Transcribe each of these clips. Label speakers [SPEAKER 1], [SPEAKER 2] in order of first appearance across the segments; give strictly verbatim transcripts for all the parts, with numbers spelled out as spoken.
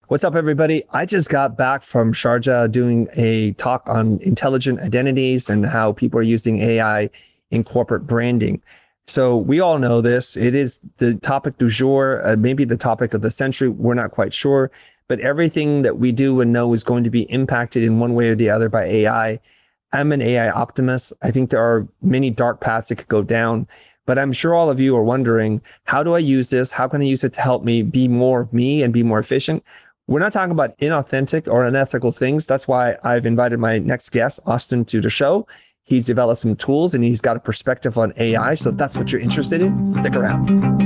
[SPEAKER 1] What's up, everybody? I just got back from Sharjah doing a talk on intelligent identities and how people are using A I in corporate branding. So we all know this. It is the topic du jour, uh, maybe the topic of the century. We're not quite sure, but everything that we do and know is going to be impacted in one way or the other by A I. I'm an A I optimist. I think there are many dark paths it could go down, but I'm sure all of you are wondering, how do I use this? How can I use it to help me be more of me and be more efficient? We're not talking about inauthentic or unethical things. That's why I've invited my next guest, Austin, to the show. He's developed some tools and he's got a perspective on A I. So if that's what you're interested in, stick around.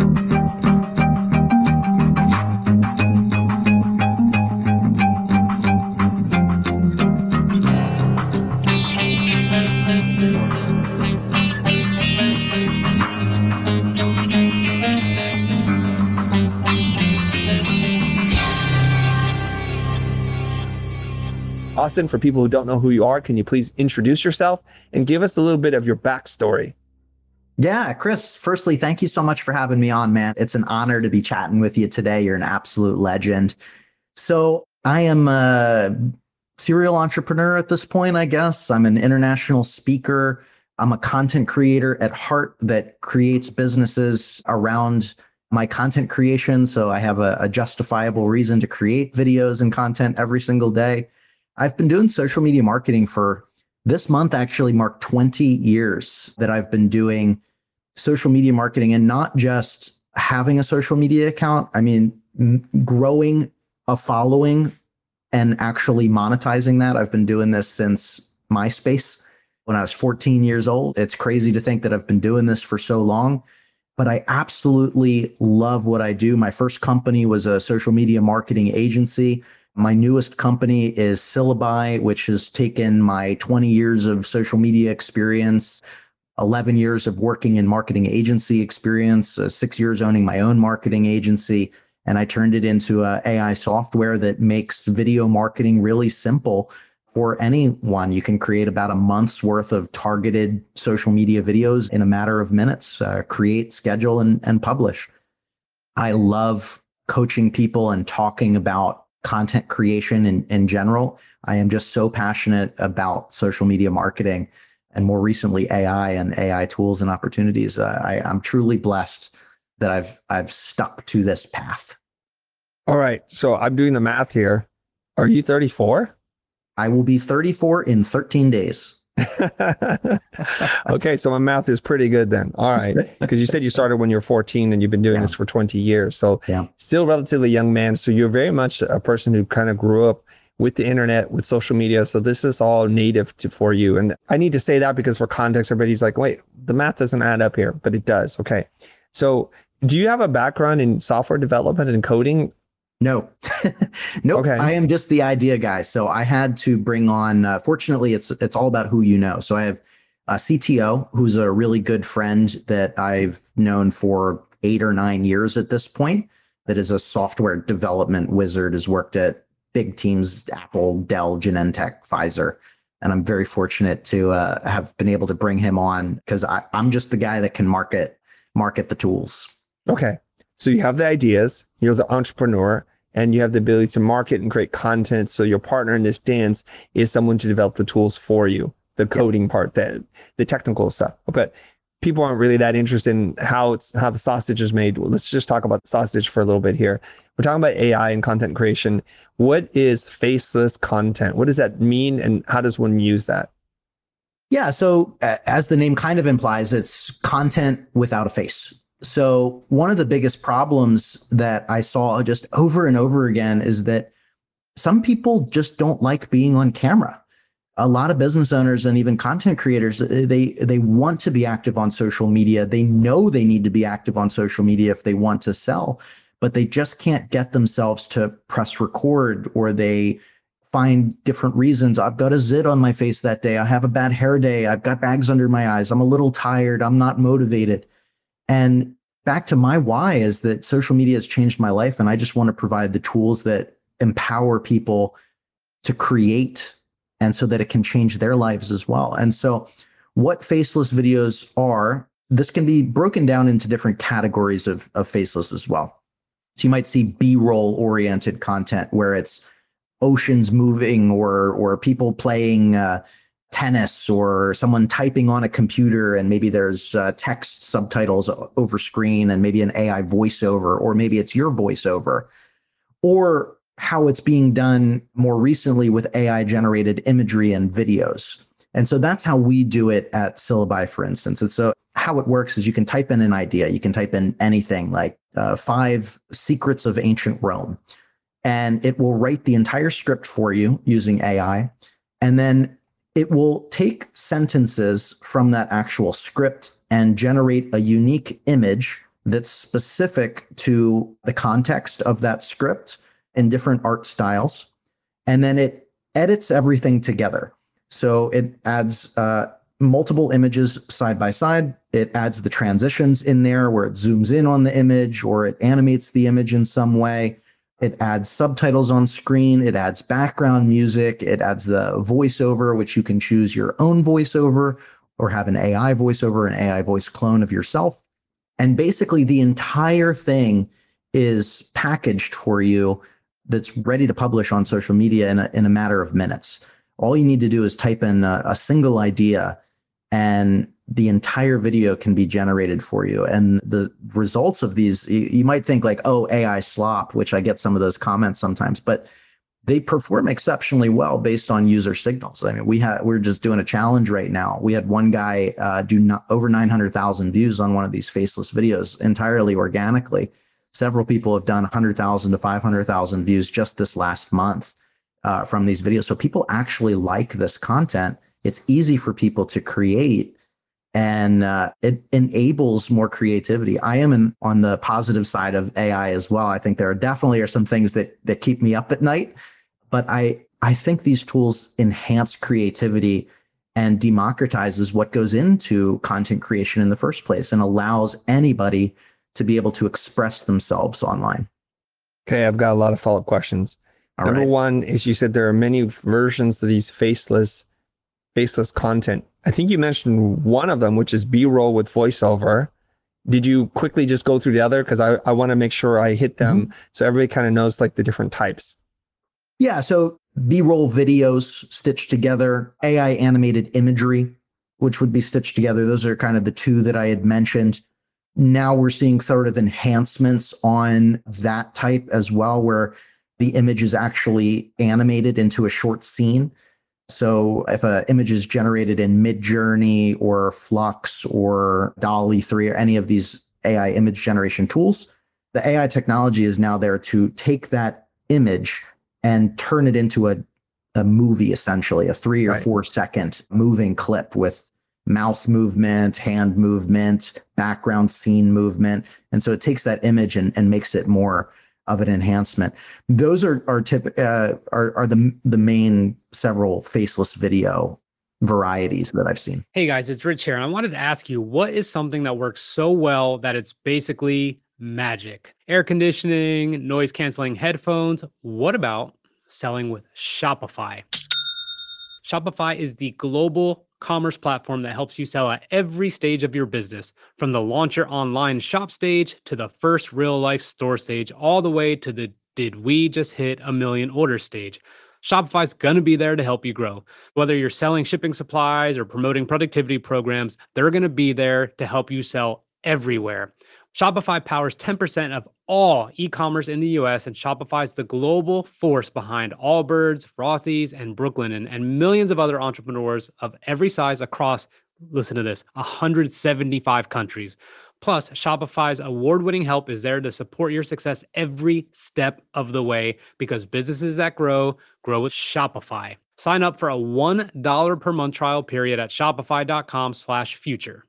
[SPEAKER 1] Austin, for people who don't know who you are, can you please introduce yourself and give us a little bit of your backstory?
[SPEAKER 2] Yeah, Chris, firstly, thank you so much for having me on, man. It's an honor to be chatting with you today. You're an absolute legend. So I am a serial entrepreneur at this point, I guess. I'm an international speaker. I'm a content creator at heart that creates businesses around my content creation. So I have a, a justifiable reason to create videos and content every single day. I've been doing social media marketing for this month, actually marked twenty years that I've been doing social media marketing, and not just having a social media account. I mean, m- growing a following and actually monetizing that. I've been doing this since MySpace when I was fourteen years old. It's crazy to think that I've been doing this for so long, but I absolutely love what I do. My first company was a social media marketing agency. My newest company is Syllabi, which has taken my twenty years of social media experience, eleven years of working in marketing agency experience, uh, six years owning my own marketing agency, and I turned it into a A I software that makes video marketing really simple for anyone. You can create about a month's worth of targeted social media videos in a matter of minutes, uh, create, schedule, and, and publish. I love coaching people and talking about content creation in, in general. I am just so passionate about social media marketing, and more recently A I and A I tools and opportunities. Uh, I, I'm truly blessed that I've I've stuck to this path.
[SPEAKER 1] All right. So I'm doing the math here. Are you thirty-four?
[SPEAKER 2] I will be thirty-four in thirteen days.
[SPEAKER 1] Okay, so my math is pretty good then. All right, because you said you started when you were fourteen and you've been doing yeah. this for twenty years. So yeah. Still relatively young man. So you're very much a person who kind of grew up with the internet, with social media. So this is all native to, for you. And I need to say that because for context, everybody's like, wait, the math doesn't add up here, but it does. Okay. So do you have a background in software development and coding?
[SPEAKER 2] No, nope.
[SPEAKER 1] Okay.
[SPEAKER 2] I am just the idea guy. So I had to bring on, uh, fortunately, it's it's all about who you know. So I have a C T O who's a really good friend that I've known for eight or nine years at this point, that is a software development wizard, has worked at big teams, Apple, Dell, Genentech, Pfizer. And I'm very fortunate to uh, have been able to bring him on because I'm just the guy that can market market the tools.
[SPEAKER 1] Okay. So you have the ideas, you're the entrepreneur, and you have the ability to market and create content. So your partner in this dance is someone to develop the tools for you, the coding yeah. part, the, the technical stuff. But people aren't really that interested in how it's how the sausage is made. Well, let's just talk about the sausage for a little bit here. We're talking about A I and content creation. What is faceless content? What does that mean, and how does one use that?
[SPEAKER 2] Yeah, so uh, as the name kind of implies, it's content without a face. So one of the biggest problems that I saw just over and over again is that some people just don't like being on camera. A lot of business owners and even content creators, they they want to be active on social media. They know they need to be active on social media if they want to sell, but they just can't get themselves to press record, or they find different reasons. I've got a zit on my face that day. I have a bad hair day. I've got bags under my eyes. I'm a little tired. I'm not motivated. And back to my why is that social media has changed my life, and I just want to provide the tools that empower people to create, and so that it can change their lives as well. And so what faceless videos are, this can be broken down into different categories of, of faceless as well. So you might see B-roll oriented content where it's oceans moving or or people playing uh, tennis or someone typing on a computer, and maybe there's uh, text subtitles over screen and maybe an A I voiceover, or maybe it's your voiceover, or how it's being done more recently with A I generated imagery and videos. And so that's how we do it at Syllabi, for instance. And so how it works is you can type in an idea. You can type in anything like uh, five secrets of ancient Rome, and it will write the entire script for you using A I. And then it will take sentences from that actual script and generate a unique image that's specific to the context of that script in different art styles. And then it edits everything together. So it adds uh, multiple images side by side. It adds the transitions in there where it zooms in on the image or it animates the image in some way. It adds subtitles on screen. It adds background music. It adds the voiceover, which you can choose your own voiceover or have an A I voiceover, an A I voice clone of yourself. And basically the entire thing is packaged for you that's ready to publish on social media in a, in a matter of minutes. All you need to do is type in a, a single idea and the entire video can be generated for you. And the results of these, you, you might think like, oh, A I slop, which I get some of those comments sometimes, but they perform exceptionally well based on user signals. I mean, we had, we're just doing a challenge right now. We had one guy uh, do not, over nine hundred thousand views on one of these faceless videos entirely organically. Several people have done one hundred thousand to five hundred thousand views just this last month uh, from these videos. So people actually like this content. It's easy for people to create, and uh, it enables more creativity. I am in, on the positive side of A I as well. I think there are definitely are some things that that keep me up at night, but I I think these tools enhance creativity and democratizes what goes into content creation in the first place and allows anybody to be able to express themselves online.
[SPEAKER 1] Okay, I've got a lot of follow-up questions.
[SPEAKER 2] All
[SPEAKER 1] Number
[SPEAKER 2] right.
[SPEAKER 1] one is you said there are many versions of these faceless faceless content. I think you mentioned one of them, which is B-roll with voiceover. Did you quickly just go through the other? Because I, I want to make sure I hit them mm-hmm. so everybody kind of knows like the different types.
[SPEAKER 2] Yeah, so B-roll videos stitched together, A I animated imagery, which would be stitched together. Those are kind of the two that I had mentioned. Now we're seeing sort of enhancements on that type as well, where the image is actually animated into a short scene. So if an image is generated in Midjourney or Flux or DALL-E three or any of these A I image generation tools, the A I technology is now there to take that image and turn it into a, a movie, essentially, a three or right. four second moving clip with mouth movement, hand movement, background scene movement. And so it takes that image and, and makes it more of an enhancement. Those are are tip uh, are are the the main several faceless video varieties that I've seen.
[SPEAKER 3] Hey guys, it's Rich here. And I wanted to ask you, what is something that works so well that it's basically magic? Air conditioning, noise canceling headphones. What about selling with Shopify? Shopify is the global commerce platform that helps you sell at every stage of your business, from the launch your online shop stage to the first real life store stage, all the way to the did we just hit a million order stage. Shopify's gonna be there to help you grow. Whether you're selling shipping supplies or promoting productivity programs, they're gonna be there to help you sell everywhere. Shopify powers ten percent of all e-commerce in the U S, and Shopify is the global force behind Allbirds, Rothy's, and Brooklinen, and millions of other entrepreneurs of every size across, listen to this, one hundred seventy-five countries. Plus, Shopify's award-winning help is there to support your success every step of the way, because businesses that grow, grow with Shopify. Sign up for a one dollar per month trial period at shopify.com slash future.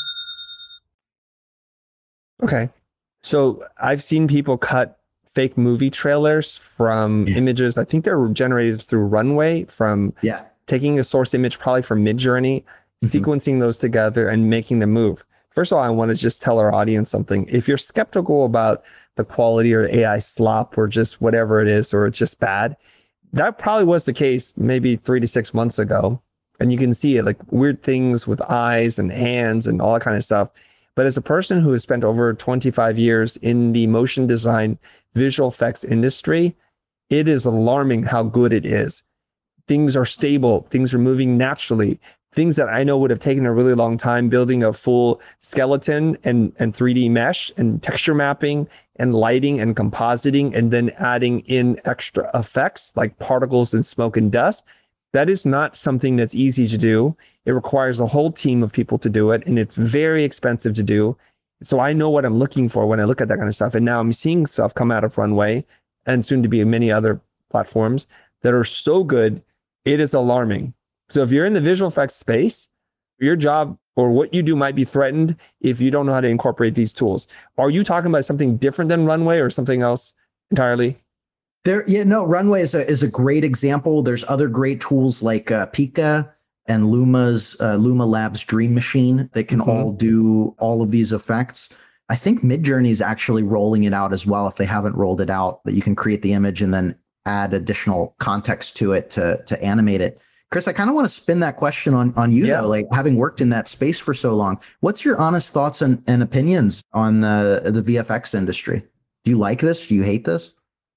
[SPEAKER 1] Okay. So I've seen people cut fake movie trailers from yeah. images. I think they're generated through Runway, from
[SPEAKER 2] yeah.
[SPEAKER 1] taking a source image probably from Midjourney, mm-hmm. sequencing those together and making them move. First of all, I want to just tell our audience something. If you're skeptical about the quality or A I slop or just whatever it is, or it's just bad, that probably was the case maybe three to six months ago. And you can see it, like weird things with eyes and hands and all that kind of stuff. But as a person who has spent over twenty-five years in the motion design visual effects industry, it is alarming how good it is. Things are stable, things are moving naturally. Things that I know would have taken a really long time, building a full skeleton and, and three D mesh and texture mapping and lighting and compositing, and then adding in extra effects like particles and smoke and dust. That is not something that's easy to do. It requires a whole team of people to do it, and it's very expensive to do. So I know what I'm looking for when I look at that kind of stuff. And now I'm seeing stuff come out of Runway and soon to be many other platforms that are so good, it is alarming. So if you're in the visual effects space, your job or what you do might be threatened if you don't know how to incorporate these tools. Are you talking about something different than Runway or something else entirely?
[SPEAKER 2] There, yeah, no, Runway is a is a great example. There's other great tools like uh, Pika and Luma's uh, Luma Labs Dream Machine that can mm-hmm. all do all of these effects. I think Midjourney is actually rolling it out as well. If they haven't rolled it out, that you can create the image and then add additional context to it to to animate it. Chris, I kind of want to spin that question on, on you, yeah. though, like having worked in that space for so long. What's your honest thoughts and, and opinions on uh, the V F X industry? Do you like this? Do you hate this?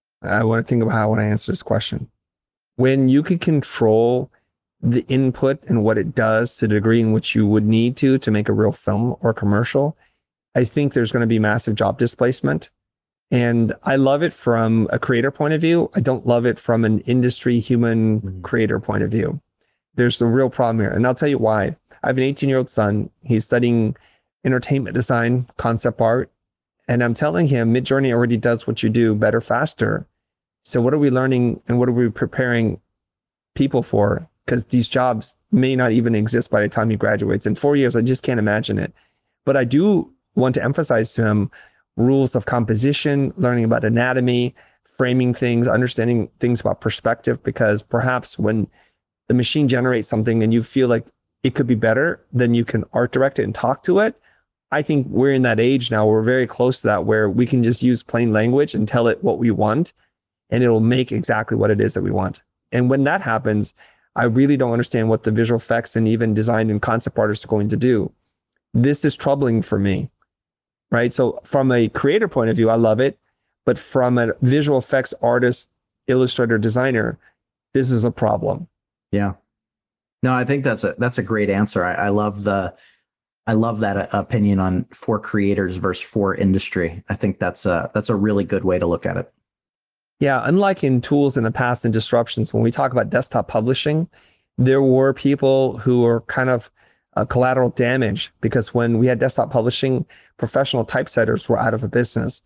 [SPEAKER 1] I want to think about how I want to answer this question. When you can control the input and what it does to the degree in which you would need to to make a real film or commercial, I think there's going to be massive job displacement. And I love it from a creator point of view. I don't love it from an industry human mm-hmm. creator point of view. There's a real problem here. And I'll tell you why. I have an eighteen-year-old son. He's studying entertainment design, concept art. And I'm telling him, Midjourney already does what you do better, faster. So what are we learning and what are we preparing people for? Because these jobs may not even exist by the time he graduates. In four years, I just can't imagine it. But I do want to emphasize to him rules of composition, learning about anatomy, framing things, understanding things about perspective, because perhaps when the machine generates something and you feel like it could be better, then you can art direct it and talk to it. I think we're in that age now, we're very close to that, where we can just use plain language and tell it what we want, and it'll make exactly what it is that we want. And when that happens, I really don't understand what the visual effects and even design and concept artists are going to do. This is troubling for me. Right. So from a creator point of view, I love it. But from a visual effects artist, illustrator, designer, this is a problem.
[SPEAKER 2] Yeah. No, I think that's a that's a great answer. I, I love the I love that uh, opinion on for creators versus for industry. I think that's a that's a really good way to look at it.
[SPEAKER 1] Yeah. Unlike in tools in the past and disruptions, when we talk about desktop publishing, there were people who were kind of Uh, collateral damage, because when we had desktop publishing, professional typesetters were out of a business.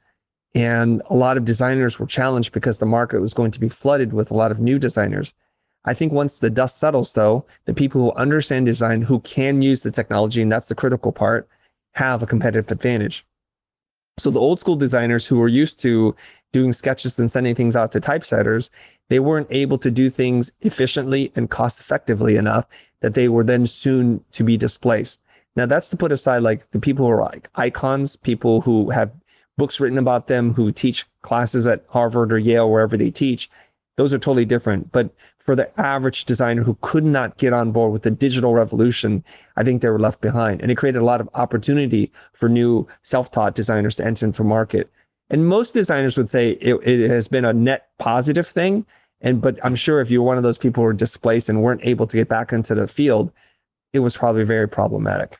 [SPEAKER 1] And a lot of designers were challenged because the market was going to be flooded with a lot of new designers. I think once the dust settles, though, the people who understand design, who can use the technology, and that's the critical part, have a competitive advantage. So the old school designers who were used to doing sketches and sending things out to typesetters, they weren't able to do things efficiently and cost effectively enough that they were then soon to be displaced. Now that's to put aside like the people who are like icons, people who have books written about them, who teach classes at Harvard or Yale, wherever they teach. Those are totally different. But for the average designer who could not get on board with the digital revolution, I think they were left behind. And it created a lot of opportunity for new self-taught designers to enter into the market. And most designers would say it, it has been a net positive thing. And but I'm sure if you're one of those people who were displaced and weren't able to get back into the field, it was probably very problematic.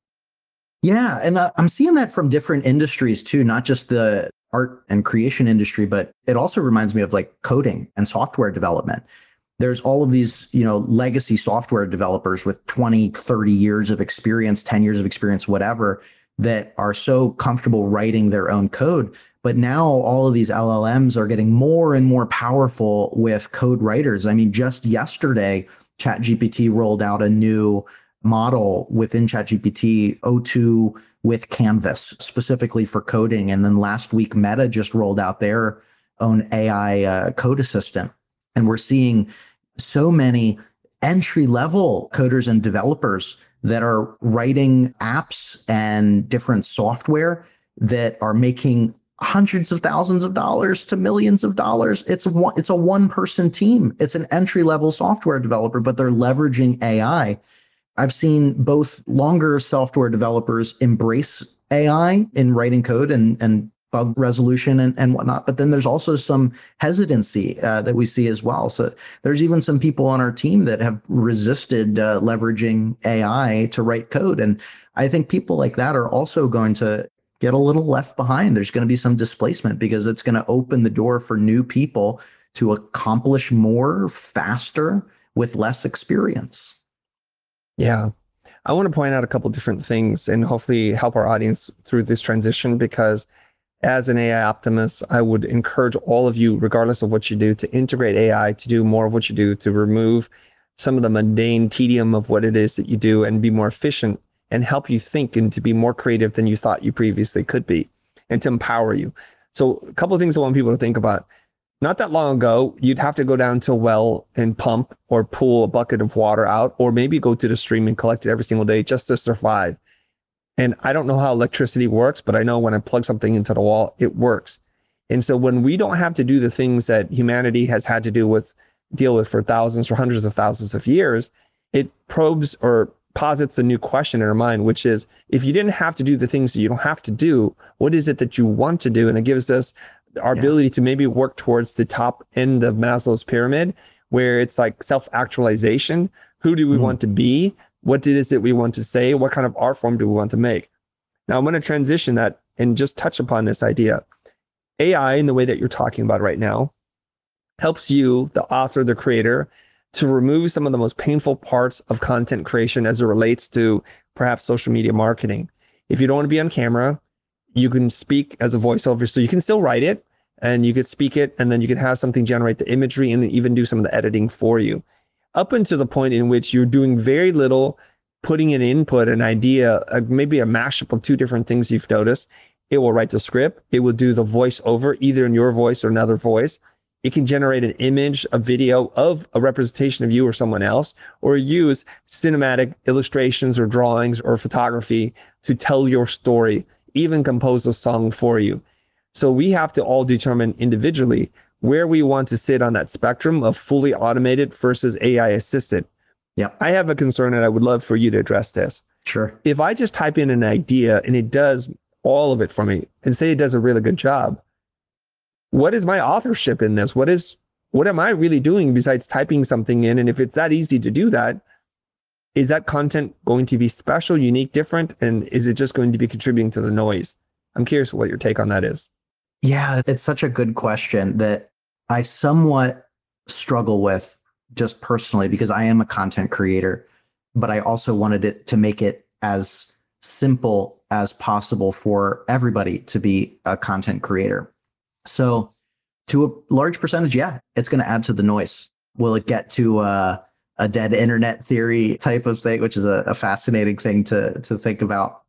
[SPEAKER 2] Yeah, and uh, I'm seeing that from different industries too, not just the art and creation industry, but it also reminds me of like coding and software development. There's all of these, you know, legacy software developers with twenty, thirty years of experience, ten years of experience, whatever, that are so comfortable writing their own code. But now all of these L L Ms are getting more and more powerful with code writers. I mean, just yesterday, ChatGPT rolled out a new model within ChatGPT, O two with Canvas, specifically for coding. And then last week, Meta just rolled out their own A I uh, code assistant. And we're seeing so many entry-level coders and developers that are writing apps and different software that are making hundreds of thousands of dollars to millions of dollars. It's a one, it's a one-person team. It's an entry-level software developer, but they're leveraging A I. I've seen both longer software developers embrace A I in writing code and, and bug resolution and, and whatnot. But then there's also some hesitancy uh, that we see as well. So there's even some people on our team that have resisted uh, leveraging A I to write code. And I think people like that are also going to get a little left behind. There's going to be some displacement because it's going to open the door for new people to accomplish more faster with less experience.
[SPEAKER 1] Yeah. I want to point out a couple different things and hopefully help our audience through this transition, because as an A I optimist, I would encourage all of you, regardless of what you do, to integrate A I, to do more of what you do, to remove some of the mundane tedium of what it is that you do and be more efficient and help you think and to be more creative than you thought you previously could be, and to empower you. So a couple of things I want people to think about. Not that long ago, you'd have to go down to a well and pump or pull a bucket of water out, or maybe go to the stream and collect it every single day just to survive. And I don't know how electricity works, but I know when I plug something into the wall, it works. And so when we don't have to do the things that humanity has had to do with, deal with for thousands or hundreds of thousands of years, it probes or posits a new question in our mind, which is, if you didn't have to do the things that you don't have to do, what is it that you want to do? And it gives us our yeah. ability to maybe work towards the top end of Maslow's pyramid, where it's like self-actualization. Who do we mm. want to be? What it is that we want to say? What kind of art form do we want to make? Now, I'm going to transition that and just touch upon this idea. A I, in the way that you're talking about right now, helps you, the author, the creator, to remove some of the most painful parts of content creation as it relates to perhaps social media marketing. If you don't want to be on camera, you can speak as a voiceover. So you can still write it and you could speak it, and then you can have something generate the imagery and even do some of the editing for you. Up until the point in which you're doing very little, putting an input, an idea, uh, maybe a mashup of two different things you've noticed. It will write the script. It will do the voiceover, either in your voice or another voice. It can generate an image, a video of a representation of you or someone else, or use cinematic illustrations or drawings or photography to tell your story, even compose a song for you. So we have to all determine individually where we want to sit on that spectrum of fully automated versus A I assisted.
[SPEAKER 2] Yeah,
[SPEAKER 1] I have a concern, and I would love for you to address this.
[SPEAKER 2] Sure.
[SPEAKER 1] If I just type in an idea and it does all of it for me, and say it does a really good job, what is my authorship in this? What is, what am I really doing besides typing something in? And if it's that easy to do that, is that content going to be special, unique, different? And is it just going to be contributing to the noise? I'm curious what your take on that is.
[SPEAKER 2] Yeah, it's such a good question that I somewhat struggle with just personally, because I am a content creator, but I also wanted it to make it as simple as possible for everybody to be a content creator. So to a large percentage, yeah, it's going to add to the noise. Will it get to uh, a dead internet theory type of thing, which is a, a fascinating thing to, to think about.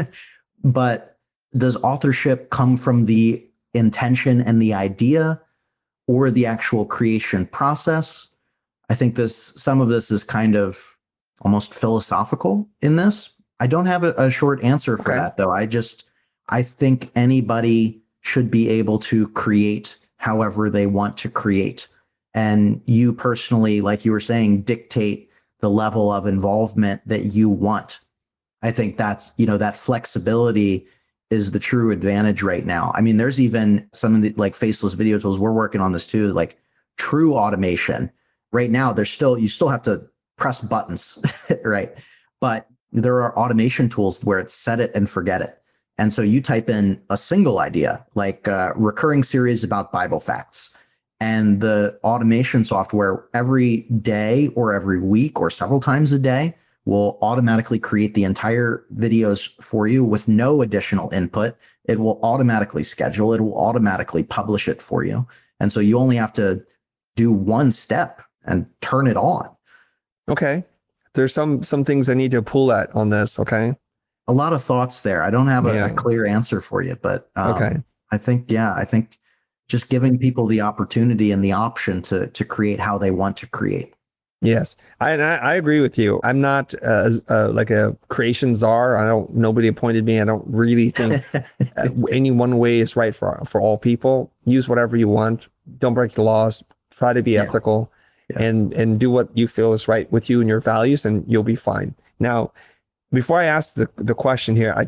[SPEAKER 2] But does authorship come from the intention and the idea, or the actual creation process? I think this, some of this is kind of almost philosophical in this. I don't have a, a short answer for
[SPEAKER 1] okay.
[SPEAKER 2] that, though. I just, I think anybody should be able to create however they want to create. And you personally, like you were saying, dictate the level of involvement that you want. I think that's, you know, that flexibility is the true advantage right now. I mean, there's even some of the like faceless video tools. We're working on this too, like true automation. Right now, there's still, you still have to press buttons, right? But there are automation tools where it's set it and forget it. And so you type in a single idea, like a recurring series about Bible facts, and the automation software every day or every week or several times a day will automatically create the entire videos for you with no additional input. It will automatically schedule, it will automatically publish it for you. And so you only have to do one step and turn it on.
[SPEAKER 1] Okay. There's some some things I need to pull at on this, okay?
[SPEAKER 2] A lot of thoughts there. I don't have a,
[SPEAKER 1] yeah.
[SPEAKER 2] a clear answer for you, but um,
[SPEAKER 1] okay.
[SPEAKER 2] I think, yeah, I think just giving people the opportunity and the option to to create how they want to create.
[SPEAKER 1] Yes, I, and I, I agree with you. I'm not uh, uh, like a creation czar. I don't. Nobody appointed me. I don't really think any one way is right for for all people. Use whatever you want. Don't break the laws. Try to be
[SPEAKER 2] Yeah.
[SPEAKER 1] ethical,
[SPEAKER 2] Yeah.
[SPEAKER 1] and and do what you feel is right with you and your values, and you'll be fine. Now, before I ask the the question here, I just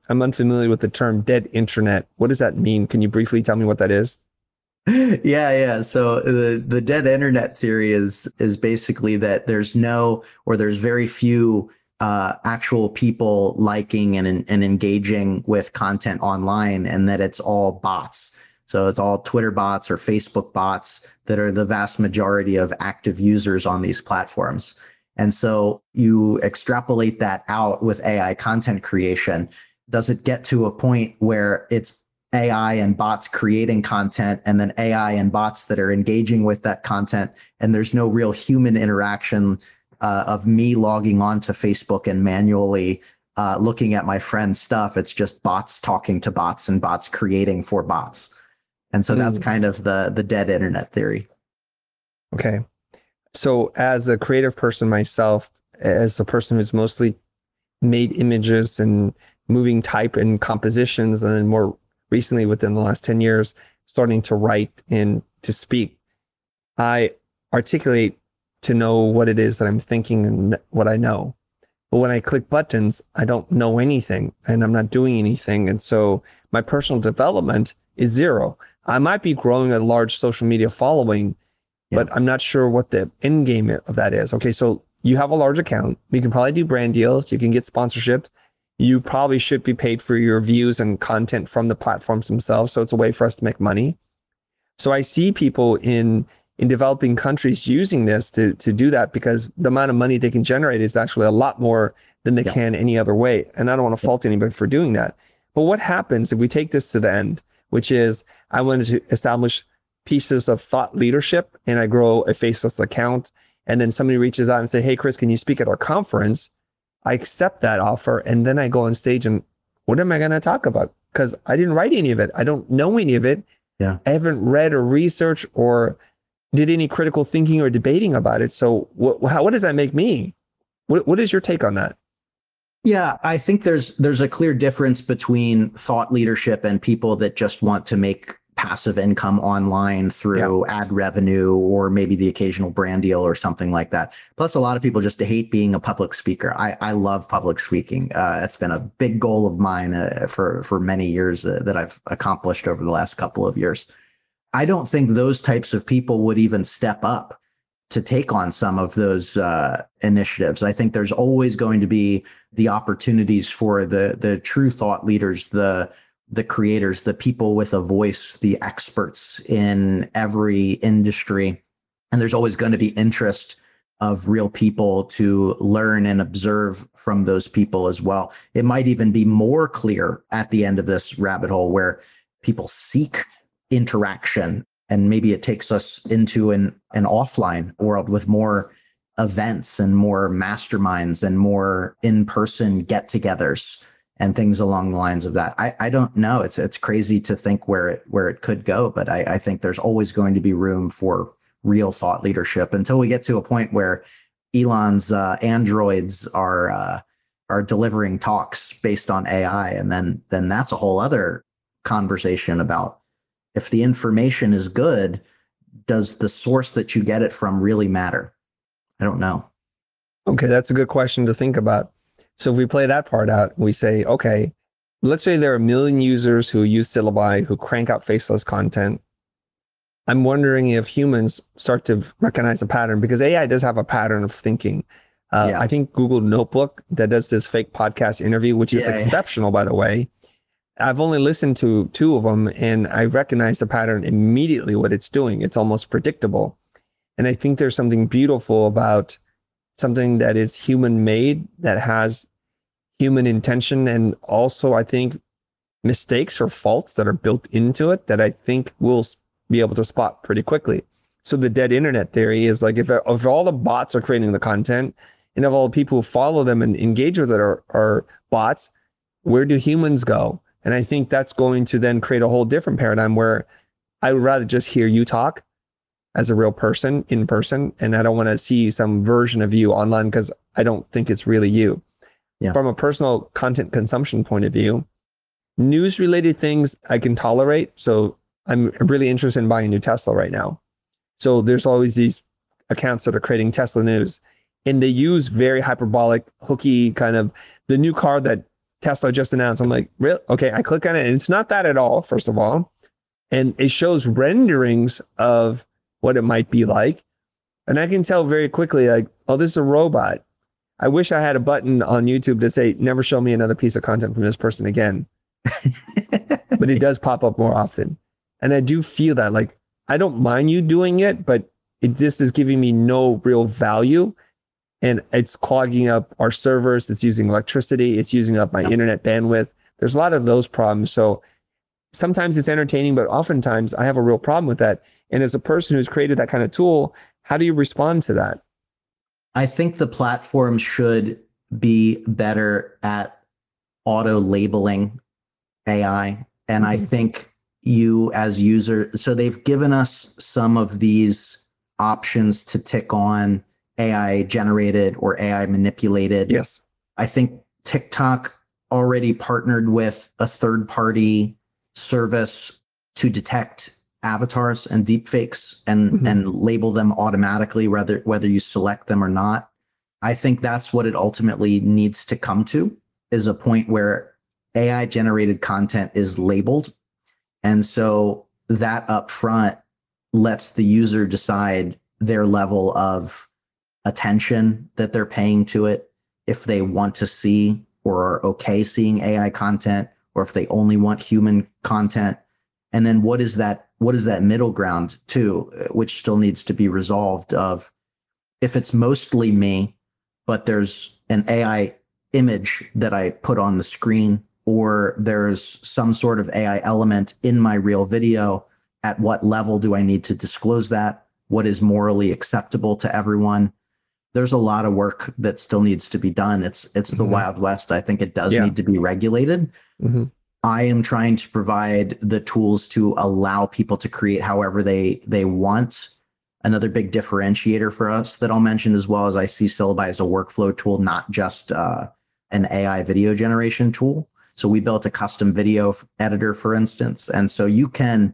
[SPEAKER 1] I'm unfamiliar with the term dead internet. What does that mean? Can you briefly tell me what that is?
[SPEAKER 2] Yeah, yeah. So the the dead internet theory is is basically that there's no or there's very few uh, actual people liking and and engaging with content online, and that it's all bots. So it's all Twitter bots or Facebook bots that are the vast majority of active users on these platforms. And so you extrapolate that out with A I content creation. Does it get to a point where it's A I and bots creating content, and then A I and bots that are engaging with that content, and there's no real human interaction uh, of me logging on to Facebook and manually uh, looking at my friend's stuff? It's just bots talking to bots and bots creating for bots. And so that's
[SPEAKER 1] Mm.
[SPEAKER 2] kind of the the dead internet theory.
[SPEAKER 1] Okay. So as a creative person myself, as a person who's mostly made images and moving type and compositions, and then more recently within the last ten years, starting to write and to speak, I articulate to know what it is that I'm thinking and what I know. But when I click buttons, I don't know anything and I'm not doing anything. And so my personal development is zero. I might be growing a large social media following,
[SPEAKER 2] Yeah.
[SPEAKER 1] but I'm not sure what the end game of that is. Okay, so you have a large account. We can probably do brand deals. You can get sponsorships. You probably should be paid for your views and content from the platforms themselves. So it's a way for us to make money. So I see people in in developing countries using this to to do that, because the amount of money they can generate is actually a lot more than they
[SPEAKER 2] Yeah.
[SPEAKER 1] can any other way. And I don't want to fault anybody for doing that. But what happens if we take this to the end, which is I wanted to establish pieces of thought leadership and I grow a faceless account, and then somebody reaches out and say, hey, Chris, can you speak at our conference? I accept that offer, and then I go on stage and what am I going to talk about? Because I didn't write any of it. I don't know any of it.
[SPEAKER 2] Yeah.
[SPEAKER 1] I haven't read or researched or did any critical thinking or debating about it. So what, how, what does that make me? What, what is your take on that?
[SPEAKER 2] Yeah, I think there's there's a clear difference between thought leadership and people that just want to make passive income online through ad revenue or maybe the occasional brand deal or something like that. Plus, a lot of people just hate being a public speaker. I, I love public speaking. Uh, it's been a big goal of mine uh, for, for many years uh, that I've accomplished over the last couple of years. I don't think those types of people would even step up to take on some of those uh, initiatives. I think there's always going to be the opportunities for the the true thought leaders, the the creators, the people with a voice, the experts in every industry. And there's always going to be interest of real people to learn and observe from those people as well. It might even be more clear at the end of this rabbit hole where people seek interaction, and maybe it takes us into an, an offline world with more events and more masterminds and more in-person get-togethers and things along the lines of that. I, I don't know. It's it's crazy to think where it where it could go, but I, I think there's always going to be room for real thought leadership until we get to a point where Elon's uh, androids are uh, are delivering talks based on A I, and then then that's a whole other conversation about if the information is good, does the source that you get it from really matter? I don't know.
[SPEAKER 1] Okay, that's a good question to think about. So if we play that part out, we say, okay, let's say there are a million users who use Syllabi, who crank out faceless content. I'm wondering if humans start to recognize a pattern, because A I does have a pattern of thinking. Uh,
[SPEAKER 2] Yeah.
[SPEAKER 1] I think Google Notebook that does this fake podcast interview, which is
[SPEAKER 2] Yeah, yeah.
[SPEAKER 1] exceptional, by the way. I've only listened to two of them and I recognize the pattern immediately what it's doing. It's almost predictable. And I think there's something beautiful about something that is human made, that has human intention, and also I think mistakes or faults that are built into it that I think we'll be able to spot pretty quickly. So the dead internet theory is like, if, if all the bots are creating the content and if all the people who follow them and engage with it are, are bots, where do humans go? And I think that's going to then create a whole different paradigm where I would rather just hear you talk as a real person in person. And I don't want to see some version of you online because I don't think it's really you.
[SPEAKER 2] Yeah.
[SPEAKER 1] From a personal content consumption point of view, news related things I can tolerate. So I'm really interested in buying a new Tesla right now. So there's always these accounts that are creating Tesla news, and they use very hyperbolic, hooky kind of the new car that Tesla just announced. I'm like, really? Okay, I click on it, and it's not that at all, first of all. And it shows renderings of what it might be like. And I can tell very quickly, like, oh, this is a robot. I wish I had a button on YouTube to say, never show me another piece of content from this person again. But it does pop up more often. And I do feel that, like, I don't mind you doing it, but it, this is giving me no real value. And it's clogging up our servers. It's using electricity. It's using up my
[SPEAKER 2] Yeah.
[SPEAKER 1] internet bandwidth. There's a lot of those problems. So sometimes it's entertaining, but oftentimes I have a real problem with that. And as a person who's created that kind of tool, how do you respond to that?
[SPEAKER 2] I think the platform should be better at auto labeling A I. And I
[SPEAKER 1] Mhm.
[SPEAKER 2] think you as user, so they've given us some of these options to tick on A I generated or A I manipulated.
[SPEAKER 1] Yes.
[SPEAKER 2] I think TikTok already partnered with a third party service to detect avatars and deepfakes and
[SPEAKER 1] Mhm.
[SPEAKER 2] and label them automatically, whether whether you select them or not. I think that's what it ultimately needs to come to, is a point where A I generated content is labeled. And so that up front lets the user decide their level of attention that they're paying to it, if they want to see or are okay seeing A I content, or if they only want human content. And then what is that what is that middle ground too, which still needs to be resolved, of if it's mostly me, but there's an A I image that I put on the screen, or there's some sort of A I element in my real video, at what level do I need to disclose that? What is morally acceptable to everyone? There's a lot of work that still needs to be done. It's it's the
[SPEAKER 1] Mhm.
[SPEAKER 2] Wild West. I think it does
[SPEAKER 1] Yeah.
[SPEAKER 2] need to be regulated.
[SPEAKER 1] hmm
[SPEAKER 2] I am trying to provide the tools to allow people to create however they they want. Another big differentiator for us that I'll mention as well is I see Syllabi as a workflow tool, not just uh, an A I video generation tool. So we built a custom video f- editor, for instance, and so you can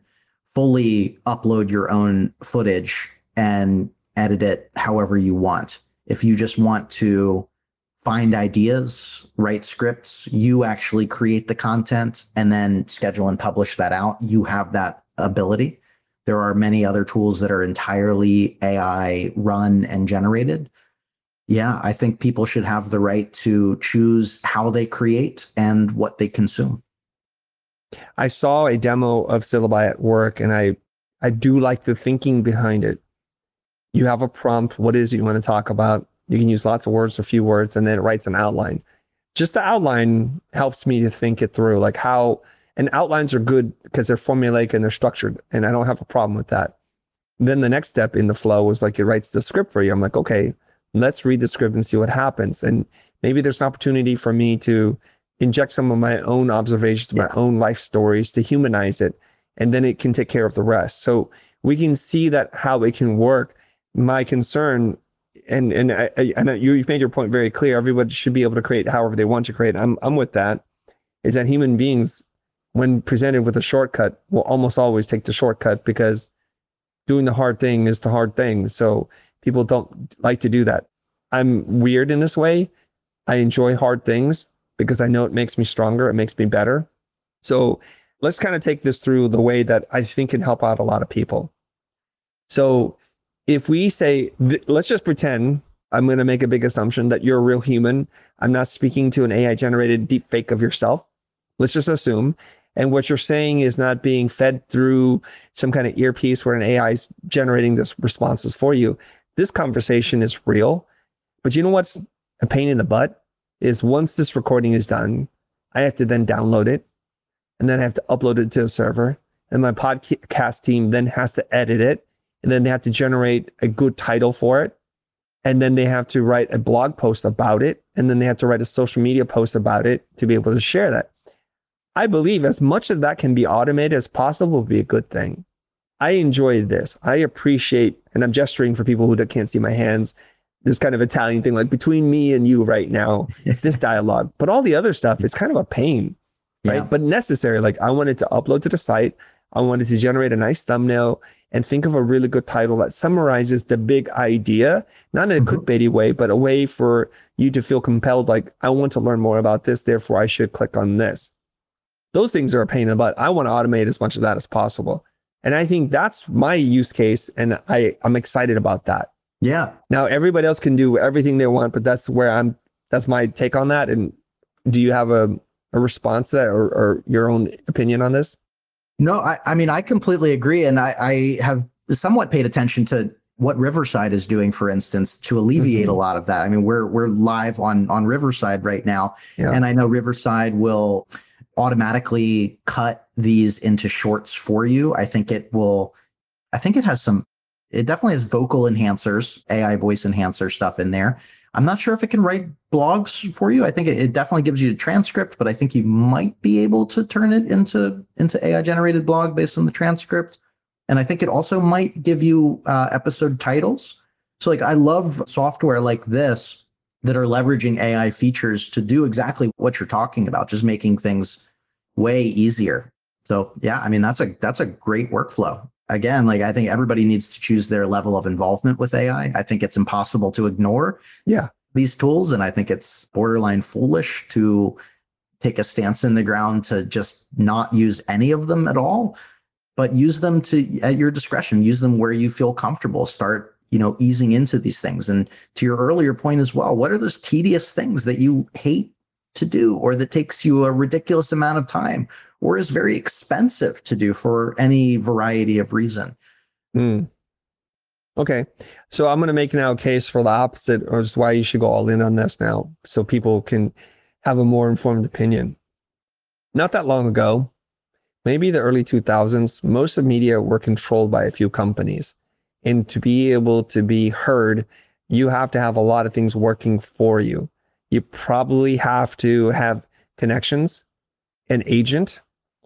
[SPEAKER 2] fully upload your own footage and edit it however you want. If you just want to find ideas, write scripts, you actually create the content and then schedule and publish that out. You have that ability. There are many other tools that are entirely A I run and generated. Yeah, I think people should have the right to choose how they create and what they consume.
[SPEAKER 1] I saw a demo of Syllabi at work, and I, I do like the thinking behind it. You have a prompt. What is it you want to talk about? You can use lots of words, a few words, and then it writes an outline. Just the outline helps me to think it through, like how, and outlines are good because they're formulaic and they're structured, and I don't have a problem with that. And then the next step in the flow was like, it writes the script for you. I'm like, okay, let's read the script and see what happens. And maybe there's an opportunity for me to inject some of my own observations, my own life stories to humanize it, and then it can take care of the rest. So we can see that how it can work. My concern, and and I, I, and you, you've made your point very clear. Everybody should be able to create however they want to create. I'm I'm with that. Is that human beings, when presented with a shortcut, will almost always take the shortcut, because doing the hard thing is the hard thing. So people don't like to do that. I'm weird in this way. I enjoy hard things because I know it makes me stronger. It makes me better. So let's kind of take this through the way that I think can help out a lot of people. So if we say, th- let's just pretend, I'm going to make a big assumption that you're a real human. I'm not speaking to an A I generated deep fake of yourself. Let's just assume. And what you're saying is not being fed through some kind of earpiece where an A I is generating this responses for you. This conversation is real. But you know what's a pain in the butt? Is once this recording is done, I have to then download it, and then I have to upload it to a server. And my podcast team then has to edit it. And then they have to generate a good title for it. And then they have to write a blog post about it. And then they have to write a social media post about it to be able to share that. I believe as much of that can be automated as possible would be a good thing. I enjoy this. I appreciate, and I'm gesturing for people who can't see my hands, this kind of Italian thing, like between me and you right now, this dialogue. But all the other stuff is kind of a pain, right?
[SPEAKER 2] Yeah.
[SPEAKER 1] But necessary. Like I wanted to upload to the site. I wanted to generate a nice thumbnail and think of a really good title that summarizes the big idea, not in a
[SPEAKER 2] Mhm.
[SPEAKER 1] clickbaity way, but a way for you to feel compelled, like, I want to learn more about this, therefore I should click on this. Those things are a pain in the butt. I want to automate as much of that as possible. And I think that's my use case, and I, I'm excited about that.
[SPEAKER 2] Yeah.
[SPEAKER 1] Now, everybody else can do everything they want, but that's where I'm, that's my take on that. And do you have a, a response to that, or, or your own opinion on this?
[SPEAKER 2] No, I, I mean, I completely agree. And I, I have somewhat paid attention to what Riverside is doing, for instance, to alleviate
[SPEAKER 1] Mhm.
[SPEAKER 2] a lot of that. I mean, we're we're live on on Riverside right now.
[SPEAKER 1] Yeah.
[SPEAKER 2] And I know Riverside will automatically cut these into shorts for you. I think it will, I think it has some, it definitely has vocal enhancers, A I voice enhancer stuff in there. I'm not sure if it can write blogs for you. I think it, it definitely gives you a transcript, but I think you might be able to turn it into, into A I generated blog based on the transcript. And I think it also might give you uh, episode titles. So like, I love software like this that are leveraging A I features to do exactly what you're talking about, just making things way easier. So yeah, I mean, that's a, that's a great workflow. Again, like, I think everybody needs to choose their level of involvement with A I. I think it's impossible to ignore
[SPEAKER 1] Yeah.
[SPEAKER 2] these tools. And I think it's borderline foolish to take a stance in the ground to just not use any of them at all, but use them to at your discretion. Use them where you feel comfortable. Start, you know, easing into these things. And to your earlier point as well, what are those tedious things that you hate to do, or that takes you a ridiculous amount of time, or is very expensive to do for any variety of reason?
[SPEAKER 1] Mm. Okay. So I'm going to make now a case for the opposite, or is why you should go all in on this now, so people can have a more informed opinion. Not that long ago, maybe the early two thousands, most of media were controlled by a few companies. And to be able to be heard, you have to have a lot of things working for you. You probably have to have connections, an agent,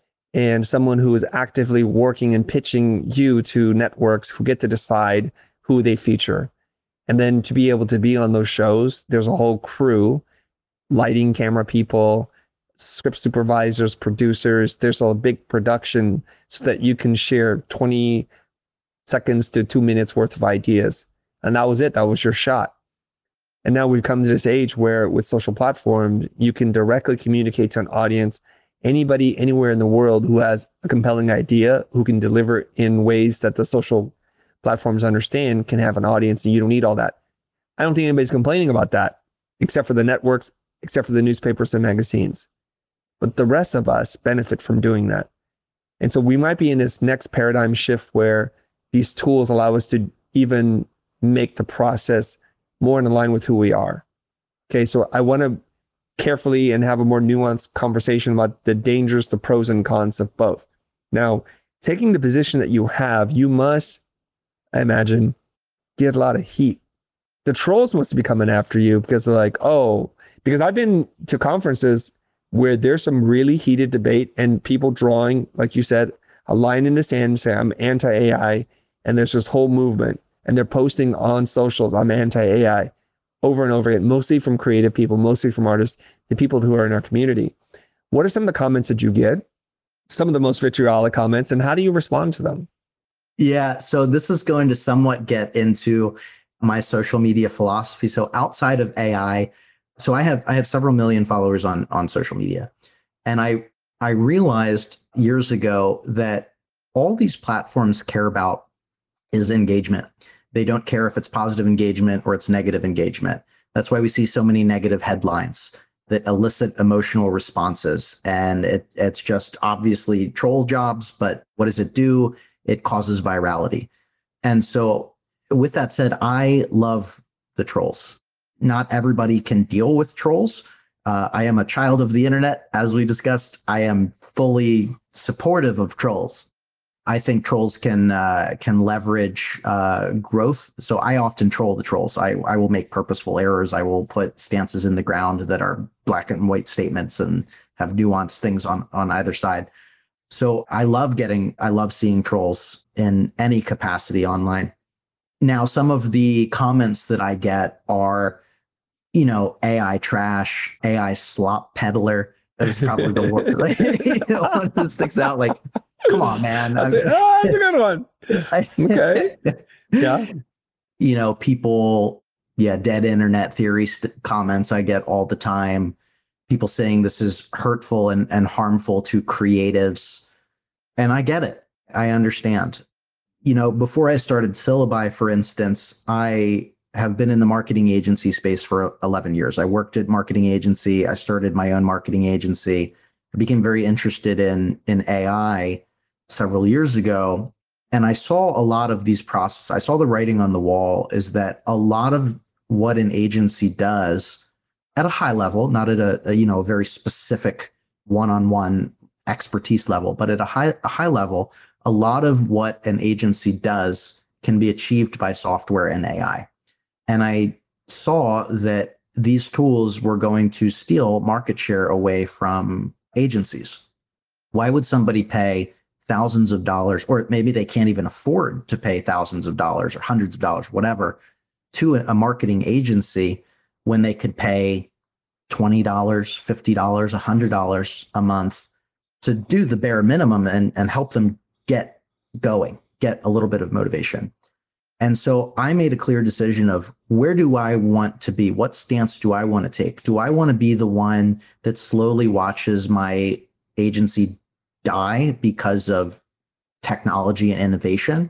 [SPEAKER 1] and someone who is actively working and pitching you to networks who get to decide who they feature. And then to be able to be on those shows, there's a whole crew, lighting, camera people, script supervisors, producers. There's a big production so that you can share twenty seconds to two minutes worth of ideas. And that was it. That was your shot. And now we've come to this age where with social platforms, you can directly communicate to an audience, anybody anywhere in the world who has a compelling idea, who can deliver in ways that the social platforms understand, can have an audience, and you don't need all that. I don't think anybody's complaining about that, except for the networks, except for the newspapers and magazines. But the rest of us benefit from doing that. And so we might be in this next paradigm shift where these tools allow us to even make the process more in line with who we are. Okay, so I want to carefully and have a more nuanced conversation about the dangers, the pros and cons of both. Now, taking the position that you have, you must, I imagine, get a lot of heat. The trolls must be coming after you because they're like, oh, because I've been to conferences where there's some really heated debate and people drawing, like you said, a line in the sand and say, I'm anti-A I. And there's this whole movement, and they're posting on socials, I'm anti-A I, over and over again, mostly from creative people, mostly from artists, the people who are in our community. What are some of the comments that you get? Some of the most vitriolic comments, and how do you respond to them?
[SPEAKER 2] Yeah, so this is going to somewhat get into my social media philosophy. So outside of A I, so I have I have several million followers on on social media, and I I realized years ago that all these platforms care about is engagement. They don't care if it's positive engagement or it's negative engagement. That's why we see so many negative headlines that elicit emotional responses. And it, it's just obviously troll jobs, but what does it do? It causes virality. And so with that said, I love the trolls. Not everybody can deal with trolls. Uh, I am a child of the internet, as we discussed. I am fully supportive of trolls. I think trolls can uh, can leverage uh, growth. So I often troll the trolls. I, I will make purposeful errors. I will put stances in the ground that are black and white statements and have nuanced things on, on either side. So I love getting, I love seeing trolls in any capacity online. Now, some of the comments that I get are, you know, A I trash, A I slop peddler. That is probably the word, like, you know, one that sticks out. Like, Come on, man.
[SPEAKER 1] That's,
[SPEAKER 2] I
[SPEAKER 1] it. Oh, that's a good one.
[SPEAKER 2] I-
[SPEAKER 1] Okay. Yeah.
[SPEAKER 2] You know, people, yeah, dead internet theory st- comments I get all the time. People saying this is hurtful and, and harmful to creatives. And I get it. I understand. You know, before I started Syllabi, for instance, I have been in the marketing agency space for eleven years. I worked at marketing agency. I started my own marketing agency. I became very interested in, in A I several years ago. And I saw a lot of these processes. I saw the writing on the wall is that a lot of what an agency does at a high level, not at a, a you know, a very specific one-on-one expertise level, but at a high, a high level, a lot of what an agency does can be achieved by software and A I. And I saw that these tools were going to steal market share away from agencies. Why would somebody pay thousands of dollars, or maybe they can't even afford to pay thousands of dollars or hundreds of dollars, whatever, to a marketing agency when they could pay twenty dollars, fifty dollars, one hundred dollars a month to do the bare minimum and, and help them get going, get a little bit of motivation. And so I made a clear decision of where do I want to be? What stance do I want to take? Do I want to be the one that slowly watches my agency die because of technology and innovation?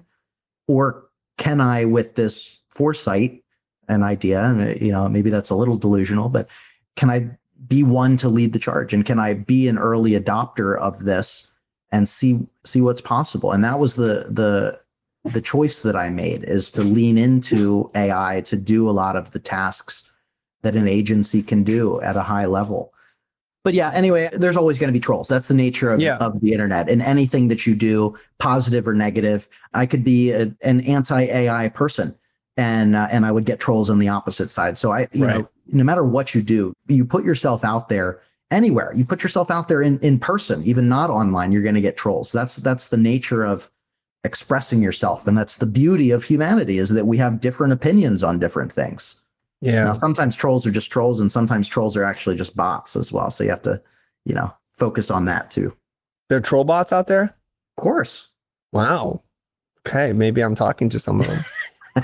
[SPEAKER 2] Or can I, with this foresight and idea, you know, maybe that's a little delusional, but can I be one to lead the charge? And can I be an early adopter of this and see see what's possible? And that was the the the choice that I made, is to lean into A I to do a lot of the tasks that an agency can do at a high level. But yeah, anyway, there's always going to be trolls. That's the nature of,
[SPEAKER 1] Yeah.
[SPEAKER 2] of the internet. And anything that you do, positive or negative, I could be a, an anti-A I person, and uh, and I would get trolls on the opposite side. So I, you
[SPEAKER 1] Right.
[SPEAKER 2] know, no matter what you do, you put yourself out there anywhere. You put yourself out there in, in person, even not online, you're going to get trolls. That's that's the nature of expressing yourself. And that's the beauty of humanity, is that we have different opinions on different things.
[SPEAKER 1] Yeah.
[SPEAKER 2] Now, sometimes trolls are just trolls, and sometimes trolls are actually just bots as well. So you have to, you know, focus on that too.
[SPEAKER 1] There are troll bots out there?
[SPEAKER 2] Of course.
[SPEAKER 1] Wow. Okay. Maybe I'm talking to some of them.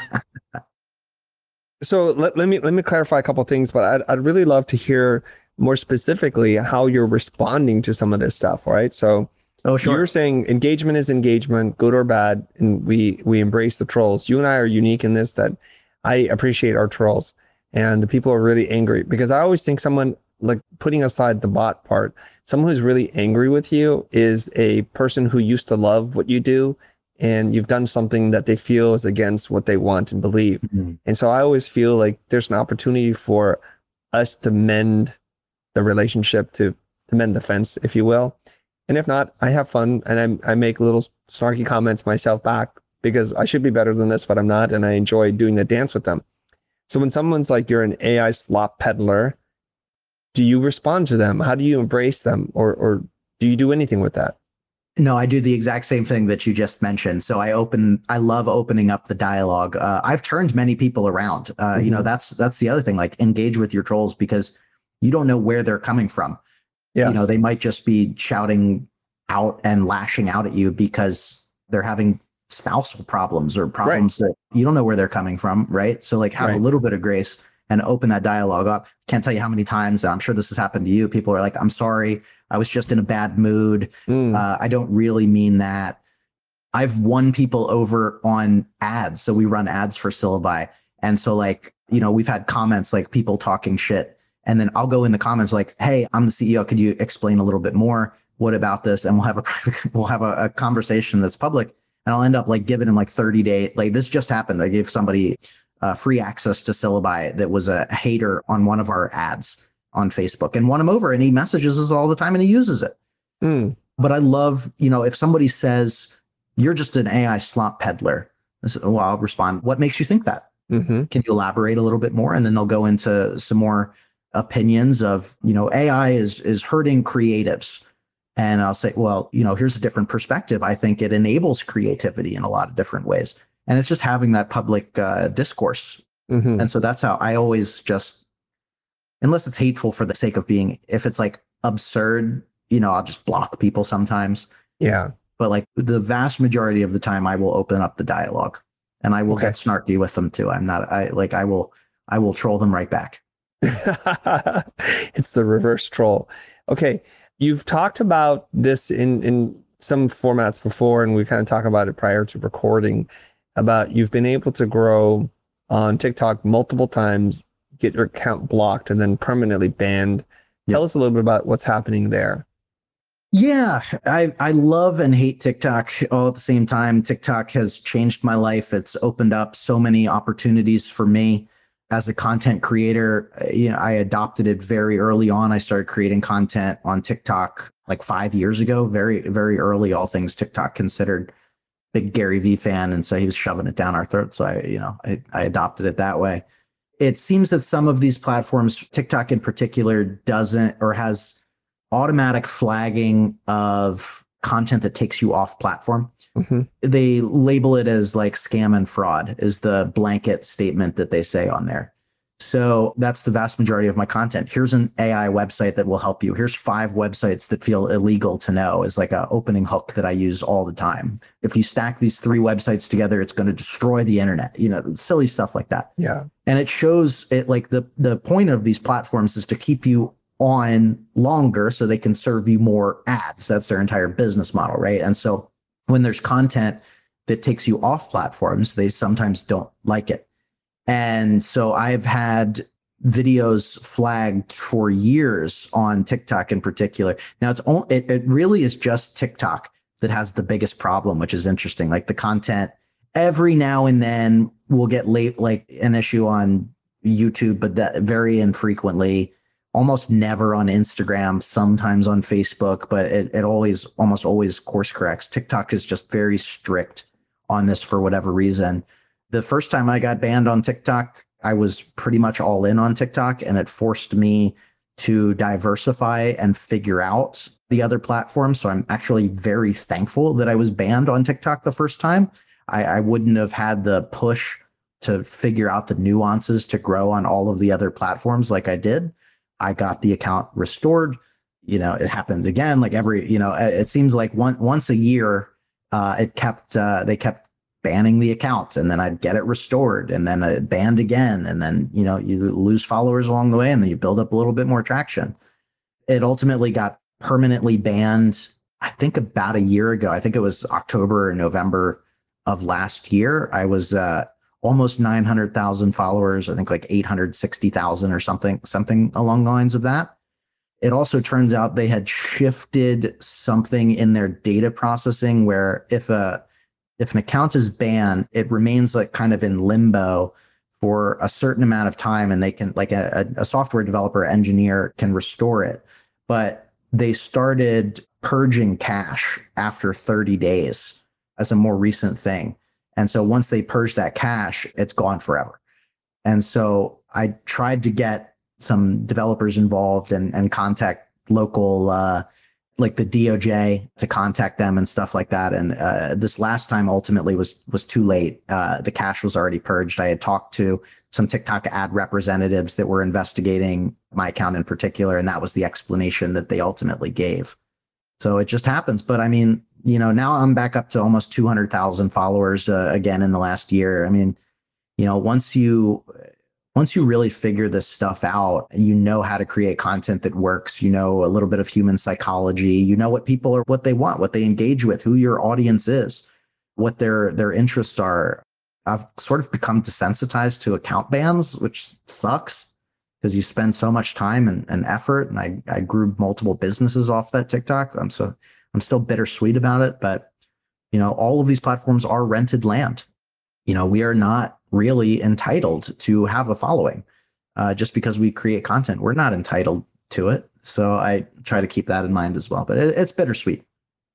[SPEAKER 1] So let, let me let me clarify a couple of things, but I'd, I'd really love to hear more specifically how you're responding to some of this stuff, right? So
[SPEAKER 2] Oh, sure.
[SPEAKER 1] you're saying engagement is engagement, good or bad, and we we embrace the trolls. You and I are unique in this, that I appreciate our trolls, and the people are really angry, because I always think someone, like, putting aside the bot part, someone who's really angry with you is a person who used to love what you do, and you've done something that they feel is against what they want and believe.
[SPEAKER 2] Mhm.
[SPEAKER 1] And so I always feel like there's an opportunity for us to mend the relationship, to, to mend the fence, if you will. And if not, I have fun, and I, I make little snarky comments myself back, because I should be better than this, but I'm not. And I enjoy doing the dance with them. So when someone's like, you're an A I slop peddler, do you respond to them? How do you embrace them? Or, or do you do anything with that?
[SPEAKER 2] No, I do the exact same thing that you just mentioned. So I open, I love opening up the dialogue. Uh, I've turned many people around. Uh,
[SPEAKER 1] Mhm.
[SPEAKER 2] You know, that's that's the other thing. Like, engage with your trolls, because you don't know where they're coming from.
[SPEAKER 1] Yes.
[SPEAKER 2] You know, they might just be shouting out and lashing out at you because they're having spousal problems or problems that you don't know where they're coming from, right? So like, have
[SPEAKER 1] Right.
[SPEAKER 2] a little bit of grace and open that dialogue up. Can't tell you how many times, I'm sure this has happened to you, people are like, I'm sorry, I was just in a bad mood.
[SPEAKER 1] Mm.
[SPEAKER 2] Uh, I don't really mean that. I've won people over on ads. So we run ads for Syllabi. And so, like, you know, we've had comments, like people talking shit. And then I'll go in the comments like, hey, I'm the C E O. Could you explain a little bit more? What about this? And we'll have a we'll have a, a conversation that's public. And I'll end up like giving him like thirty day, like this just happened. I gave somebody uh, free access to Syllabi that was a hater on one of our ads on Facebook, and won him over, and he messages us all the time and he uses it.
[SPEAKER 1] Mm.
[SPEAKER 2] But I love, you know, if somebody says, you're just an A I slop peddler, I say, well, I'll respond, what makes you think that?
[SPEAKER 1] Mm-hmm.
[SPEAKER 2] Can you elaborate a little bit more? And then they'll go into some more opinions of, you know, A I is is hurting creatives. And I'll say, well, you know, here's a different perspective. I think it enables creativity in a lot of different ways. And it's just having that public uh, discourse.
[SPEAKER 1] Mm-hmm.
[SPEAKER 2] And so that's how I always just, unless it's hateful for the sake of being, if it's like absurd, you know, I'll just block people sometimes.
[SPEAKER 1] Yeah.
[SPEAKER 2] but like the vast majority of the time I will open up the dialogue and I will
[SPEAKER 1] Okay.
[SPEAKER 2] get snarky with them too. I'm not, I like, I will, I will troll them right back.
[SPEAKER 1] It's the reverse troll. Okay. You've talked about this in, in some formats before, and we kind of talked about it prior to recording about you've been able to grow on TikTok multiple times, get your account blocked and then permanently banned.
[SPEAKER 2] Yep.
[SPEAKER 1] Tell us a little bit about what's happening there.
[SPEAKER 2] Yeah, I, I love and hate TikTok all at the same time. TikTok has changed my life. It's opened up so many opportunities for me as a content creator. You know, I adopted it very early on. I started creating content on TikTok like five years ago, very, very early, all things TikTok considered. Big Gary Vee fan, and so he was shoving it down our throat. So I, you know, I, I adopted it that way. It seems that some of these platforms, TikTok in particular, doesn't or has automatic flagging of content that takes you off platform.
[SPEAKER 1] Mm-hmm.
[SPEAKER 2] They label it as like scam and fraud is the blanket statement that they say on there. So that's the vast majority of my content. Here's an A I website that will help you. Here's five websites that feel illegal to know is like an opening hook that I use all the time. If you stack these three websites together, it's going to destroy the internet, you know, silly stuff like that.
[SPEAKER 1] Yeah.
[SPEAKER 2] And it shows it like the, the point of these platforms is to keep you on longer so they can serve you more ads. That's their entire business model, right? And so when there's content that takes you off platforms, they sometimes don't like it. And so I've had videos flagged for years on TikTok in particular. Now it's only, it, it really is just TikTok that has the biggest problem, which is interesting. Like the content every now and then will get late, like an issue on YouTube, but that very infrequently, almost never on Instagram, sometimes on Facebook, but it, it always, almost always course corrects. TikTok is just very strict on this for whatever reason. The first time I got banned on TikTok, I was pretty much all in on TikTok, and it forced me to diversify and figure out the other platforms. So I'm actually very thankful that I was banned on TikTok the first time. I, I wouldn't have had the push to figure out the nuances to grow on all of the other platforms like I did. I got the account restored. You know, it happened again, like every, you know, it seems like one, once a year, uh, it kept, uh, they kept banning the account, and then I'd get it restored, and then it banned again. And then, you know, you lose followers along the way, and then you build up a little bit more traction. It ultimately got permanently banned, I think about a year ago. I think it was October or November of last year. I was, uh, almost nine hundred thousand followers, I think like eight hundred sixty thousand or something, something along the lines of that. It also turns out they had shifted something in their data processing where if a, if an account is banned, it remains like kind of in limbo for a certain amount of time, and they can, like a, a software developer engineer can restore it. But they started purging cache after thirty days as a more recent thing. And so once they purge that cache, it's gone forever. And so I tried to get some developers involved and, and contact local, uh, like the D O J to contact them and stuff like that. And uh, this last time ultimately was was too late. Uh, the cache was already purged. I had talked to some TikTok ad representatives that were investigating my account in particular, and that was the explanation that they ultimately gave. So it just happens. But I mean, you know, now I'm back up to almost two hundred thousand followers uh, again in the last year. I mean, you know, once you once you really figure this stuff out, you know how to create content that works, you know, a little bit of human psychology, you know what people are, what they want, what they engage with, who your audience is, what their their interests are. I've sort of become desensitized to account bans, which sucks because you spend so much time and, and effort. And I, I grew multiple businesses off that TikTok. I'm so I'm still bittersweet about it, but you know, all of these platforms are rented land. You know, we are not really entitled to have a following uh, just because we create content. We're not entitled to it. So I try to keep that in mind as well, but it, it's bittersweet.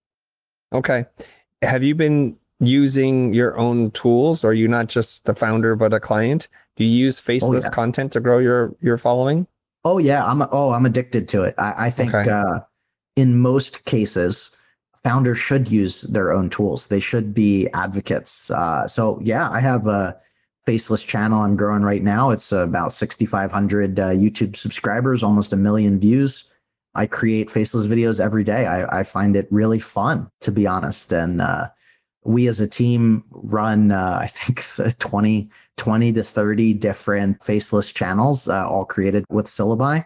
[SPEAKER 1] Okay. Have you been using your own tools? Or are you not just the founder, but a client? Do you use faceless
[SPEAKER 2] yeah.
[SPEAKER 1] content to grow your, your following?
[SPEAKER 2] Oh yeah. I'm, oh, I'm addicted to it. I, I think
[SPEAKER 1] Okay.
[SPEAKER 2] uh, in most cases, founders should use their own tools. They should be advocates. Uh, so yeah, I have a faceless channel I'm growing right now. It's about sixty-five hundred uh, YouTube subscribers, almost a million views. I create faceless videos every day. I, I find it really fun, to be honest. And uh, we as a team run, uh, I think, twenty, twenty to thirty different faceless channels, uh, all created with Syllabi.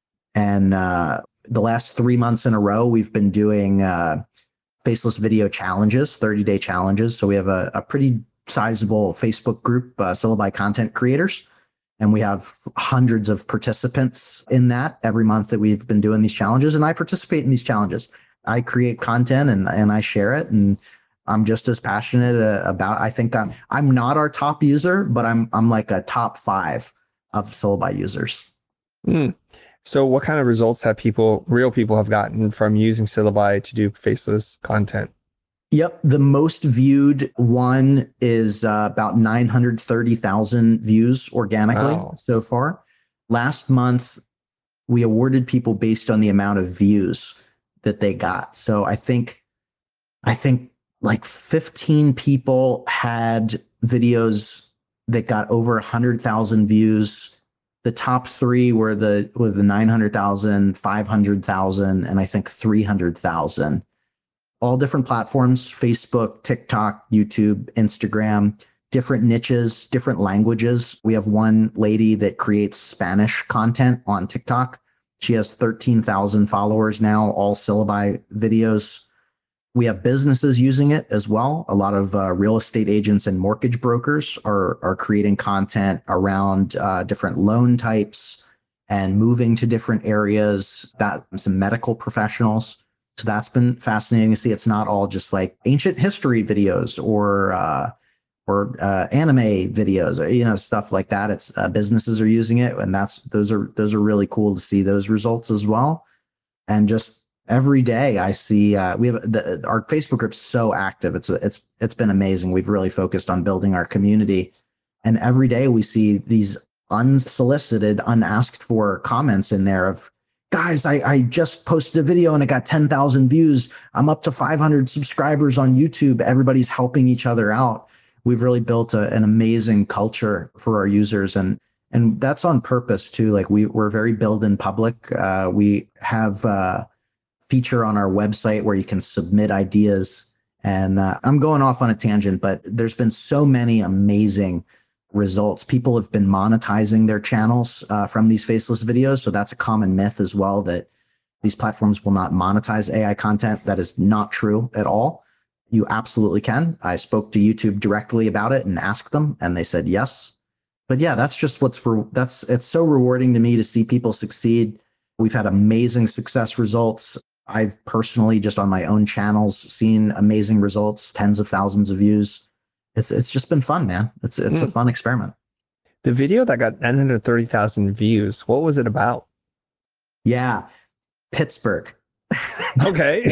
[SPEAKER 2] And uh, the last three months in a row, we've been doing uh, faceless video challenges, thirty-day challenges. So we have a, a pretty sizable Facebook group, uh, Syllabi content creators. And we have hundreds of participants in that every month that we've been doing these challenges. And I participate in these challenges. I create content and, and I share it. And I'm just as passionate uh, about, I think I'm, I'm not our top user, but I'm, I'm like a top five of Syllabi users.
[SPEAKER 1] Mm. So what kind of results have people, real people have gotten from using Syllabi to do faceless content?
[SPEAKER 2] Yep. The most viewed one is uh, about nine hundred thirty thousand views organically
[SPEAKER 1] Wow.
[SPEAKER 2] so far. Last month, we awarded people based on the amount of views that they got. So I think, I think like fifteen people had videos that got over one hundred thousand views. The top three were the, were the nine hundred thousand, five hundred thousand, and I think three hundred thousand. All different platforms, Facebook, TikTok, YouTube, Instagram, different niches, different languages. We have one lady that creates Spanish content on TikTok. She has thirteen thousand followers now, all Syllabi videos. We have businesses using it as well. A lot of uh, real estate agents and mortgage brokers are, are creating content around uh, different loan types and moving to different areas. That some medical professionals. So that's been fascinating to see. It's not all just like ancient history videos or uh, or uh, anime videos or you know stuff like that. It's uh, businesses are using it, and that's those are those are really cool to see those results as well. And just every day I see uh, we have the, our Facebook group's so active. It's it's it's been amazing. We've really focused on building our community, and every day we see these unsolicited, unasked for comments in there of, guys, I, I just posted a video and it got ten thousand views. I'm up to five hundred subscribers on YouTube. Everybody's helping each other out. We've really built a, an amazing culture for our users. And and that's on purpose too. Like we, we're very build in public. Uh, we have a feature on our website where you can submit ideas. And uh, I'm going off on a tangent, but there's been so many amazing results. People have been monetizing their channels uh, from these faceless videos. So that's a common myth as well, that these platforms will not monetize A I content. That is not true at all. You absolutely can. I spoke to YouTube directly about it and asked them, and they said yes. But yeah, that's just what's, re- that's, it's so rewarding to me to see people succeed. We've had amazing success results. I've personally just on my own channels seen amazing results, tens of thousands of views. It's it's just been fun, man. It's it's mm. a fun experiment.
[SPEAKER 1] The video that got nine hundred thirty thousand views, what was it about?
[SPEAKER 2] Yeah, Pittsburgh.
[SPEAKER 1] Okay.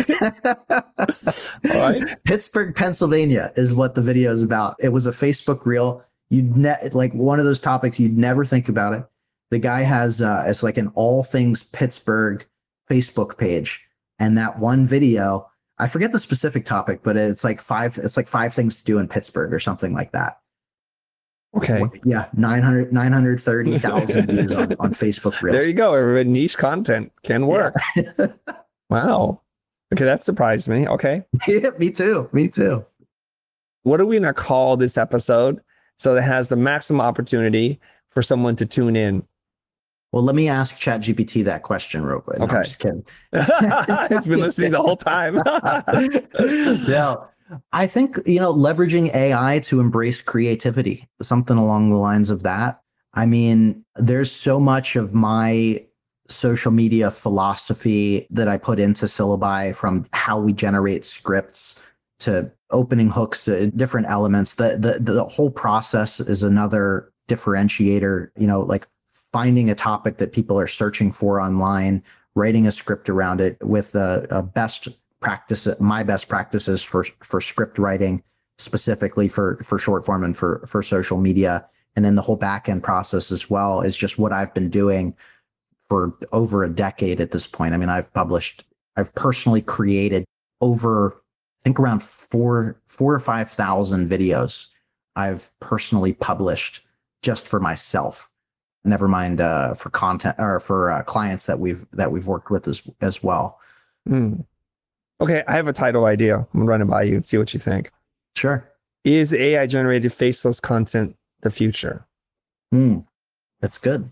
[SPEAKER 1] All right.
[SPEAKER 2] Pittsburgh, Pennsylvania is what the video is about. It was a Facebook reel. You'd ne- like one of those topics you'd never think about it. The guy has uh, it's like an all things Pittsburgh Facebook page, and that one video. I forget the specific topic, but it's like five, it's like five things to do in Pittsburgh or something like that.
[SPEAKER 1] Okay.
[SPEAKER 2] Yeah. nine hundred, nine hundred thirty thousand views on, on Facebook Reels.
[SPEAKER 1] There you go. Everybody, niche content can work. Yeah. Wow. Okay. That surprised me. Okay.
[SPEAKER 2] Yeah, me too. Me too.
[SPEAKER 1] What are we going to call this episode so that it has the maximum opportunity for someone to tune in?
[SPEAKER 2] Well, let me ask ChatGPT that question real quick. No,
[SPEAKER 1] okay.
[SPEAKER 2] I'm just kidding.
[SPEAKER 1] It's been listening the whole time.
[SPEAKER 2] No, I think, you know, leveraging A I to embrace creativity, something along the lines of that. I mean, there's so much of my social media philosophy that I put into Syllabi, from how we generate scripts to opening hooks to different elements. The, the, the whole process is another differentiator, you know, like finding a topic that people are searching for online, writing a script around it with a, a best practice, my best practices for, for script writing, specifically for, for short form and for, for social media. And then the whole back end process as well is just what I've been doing for over a decade at this point. I mean, I've published, I've personally created over, I think around four, four or five thousand videos I've personally published just for myself. Never mind uh, for content or for uh, clients that we've that we've worked with as as well.
[SPEAKER 1] Mm. Okay, I have a title idea. I'm gonna run it by you and see what you think.
[SPEAKER 2] Sure.
[SPEAKER 1] Is A I generated faceless content the future?
[SPEAKER 2] Mm, that's good.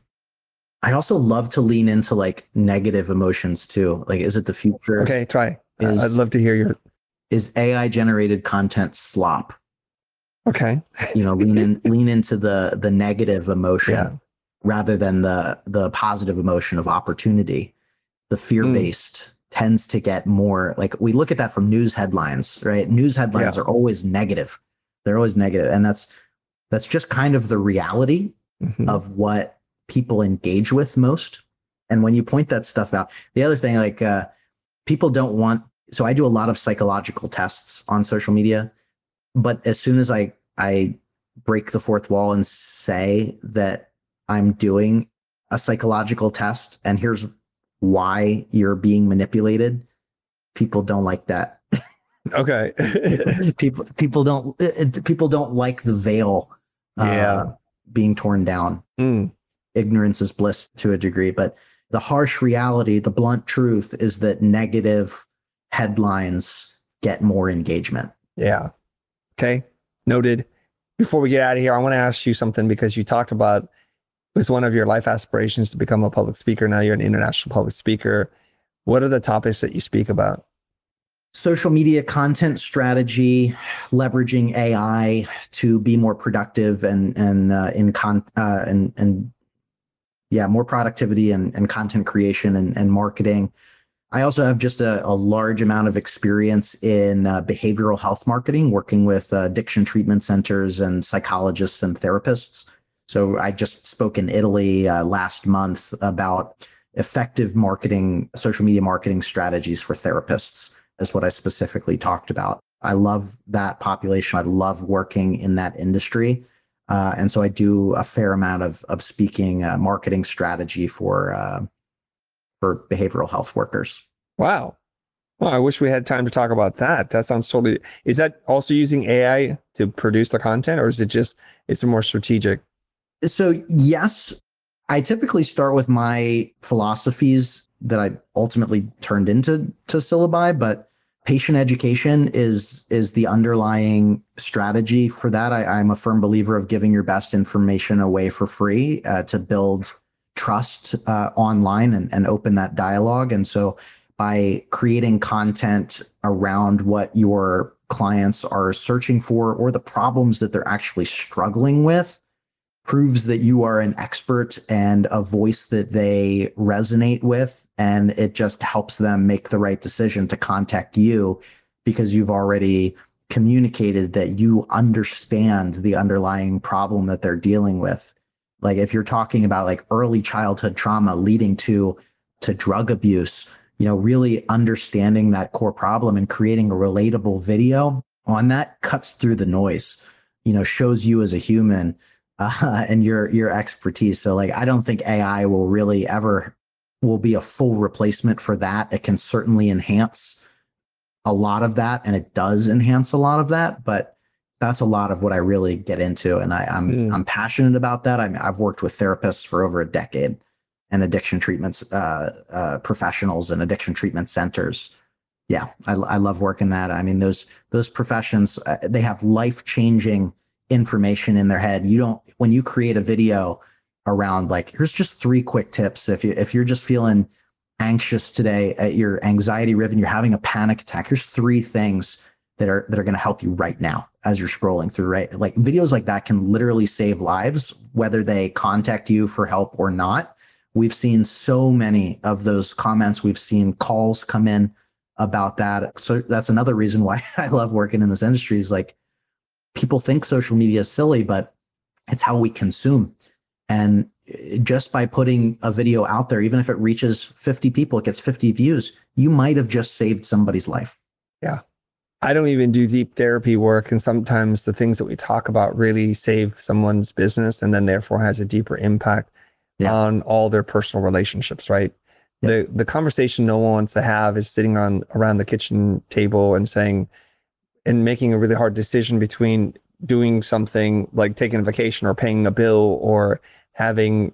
[SPEAKER 2] I also love to lean into like negative emotions too. Like, is it the future?
[SPEAKER 1] Okay, try.
[SPEAKER 2] Is,
[SPEAKER 1] I'd love to hear your.
[SPEAKER 2] Is A I generated content slop?
[SPEAKER 1] Okay.
[SPEAKER 2] You know, lean in, lean into the the negative emotion
[SPEAKER 1] Yeah.
[SPEAKER 2] rather than the the positive emotion of opportunity. The fear-based mm. tends to get more like, we look at that from news headlines, right? News headlines yeah. are always negative. They're always negative, and that's that's just kind of the reality mm-hmm. of what people engage with most. And when you point that stuff out, the other thing, like uh, people don't want. So I do a lot of psychological tests on social media, but as soon as I I break the fourth wall and say that I'm doing a psychological test and here's why you're being manipulated, people don't like that.
[SPEAKER 1] Okay.
[SPEAKER 2] people people don't people don't like the veil uh,
[SPEAKER 1] yeah.
[SPEAKER 2] being torn down.
[SPEAKER 1] Mm.
[SPEAKER 2] Ignorance is bliss to a degree, but the harsh reality, the blunt truth is that negative headlines get more engagement.
[SPEAKER 1] Yeah. Okay. Noted. Before we get out of here, I want to ask you something, because you talked about it's one of your life aspirations to become a public speaker. Now you're an international public speaker. What are the topics that you speak about?
[SPEAKER 2] Social media content strategy, leveraging A I to be more productive and and uh, in con uh, and and yeah, more productivity and, and content creation and, and marketing. I also have just a, a large amount of experience in uh, behavioral health marketing, working with uh, addiction treatment centers and psychologists and therapists. So I just spoke in Italy uh, last month about effective marketing, social media marketing strategies for therapists, is what I specifically talked about. I love that population. I love working in that industry. Uh, and so I do a fair amount of, of speaking uh, marketing strategy for, uh, for behavioral health workers.
[SPEAKER 1] Wow. Well, I wish we had time to talk about that. That sounds totally, is that also using A I to produce the content, or is it just, it's more strategic?
[SPEAKER 2] So yes, I typically start with my philosophies that I ultimately turned into to syllabi, but patient education is is the underlying strategy for that. I, I'm a firm believer of giving your best information away for free uh, to build trust uh, online and, and open that dialogue. And so by creating content around what your clients are searching for or the problems that they're actually struggling with, proves that you are an expert and a voice that they resonate with, and it just helps them make the right decision to contact you because you've already communicated that you understand the underlying problem that they're dealing with. Like if you're talking about like early childhood trauma leading to to drug abuse, you know, really understanding that core problem and creating a relatable video on that cuts through the noise, you know, shows you as a human Uh, and your your expertise. So like, I don't think A I will really ever will be a full replacement for that. It can certainly enhance a lot of that, and it does enhance a lot of that. But that's a lot of what I really get into, and I, I'm mm. I'm passionate about that. I mean, I've worked with therapists for over a decade, and addiction treatments uh, uh, professionals and addiction treatment centers. Yeah, I, I love working that. I mean, those those professions uh, they have life changing information in their head. You don't, when you create a video around like, here's just three quick tips. If you, if you're just feeling anxious today, uh, you're anxiety riven, you're having a panic attack, here's three things that are, that are going to help you right now as you're scrolling through, right? Like videos like that can literally save lives, whether they contact you for help or not. We've seen so many of those comments. We've seen calls come in about that. So that's another reason why I love working in this industry is like, people think social media is silly, but it's how we consume. And just by putting a video out there, even if it reaches fifty people, it gets fifty views, you might have just saved somebody's life.
[SPEAKER 1] Yeah. I don't even do deep therapy work. And sometimes the things that we talk about really save someone's business and then therefore has a deeper impact yeah. on all their personal relationships, right? Yeah. The the conversation no one wants to have is sitting on around the kitchen table and saying, and making a really hard decision between doing something like taking a vacation or paying a bill or having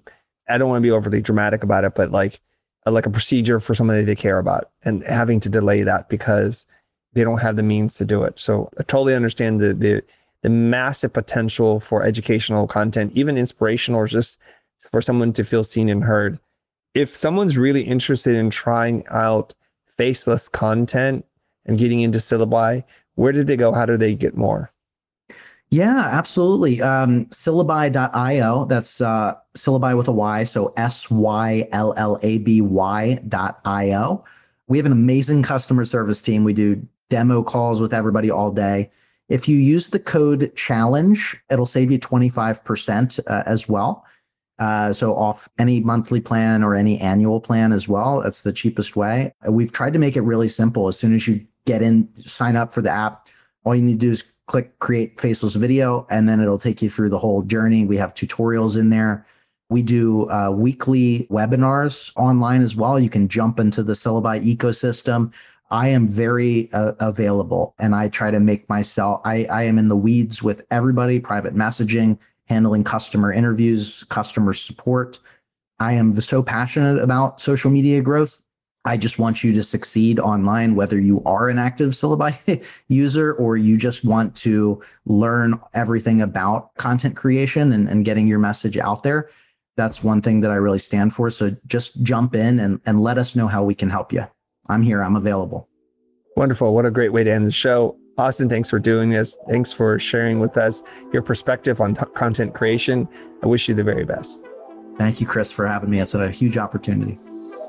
[SPEAKER 1] I don't want to be overly dramatic about it, but like, like a procedure for somebody they care about, and having to delay that because they don't have the means to do it. So I totally understand the, the, the massive potential for educational content, even inspirational, or just for someone to feel seen and heard. If someone's really interested in trying out faceless content and getting into syllabi, where did they go? How do they get more?
[SPEAKER 2] Yeah, absolutely. Um, syllabi dot io, that's uh, syllabi with a Y, so S Y L L A B Y dot I O. We have an amazing customer service team. We do demo calls with everybody all day. If you use the code challenge, it'll save you twenty-five percent uh, as well. Uh, so off any monthly plan or any annual plan as well. That's the cheapest way. We've tried to make it really simple. As soon as you get in, sign up for the app, all you need to do is click create faceless video, and then it'll take you through the whole journey. We have tutorials in there. We do uh, weekly webinars online as well. You can jump into the Syllabi ecosystem. I am very uh, available, and I try to make myself, I, I am in the weeds with everybody, private messaging, handling customer interviews, customer support. I am so passionate about social media growth. I just want you to succeed online, whether you are an active Syllabi user or you just want to learn everything about content creation and, and getting your message out there. That's one thing that I really stand for. So just jump in and, and let us know how we can help you. I'm here. I'm available.
[SPEAKER 1] Wonderful. What a great way to end the show. Austin, thanks for doing this. Thanks for sharing with us your perspective on t- content creation. I wish you the very best.
[SPEAKER 2] Thank you, Chris, for having me. It's a huge opportunity.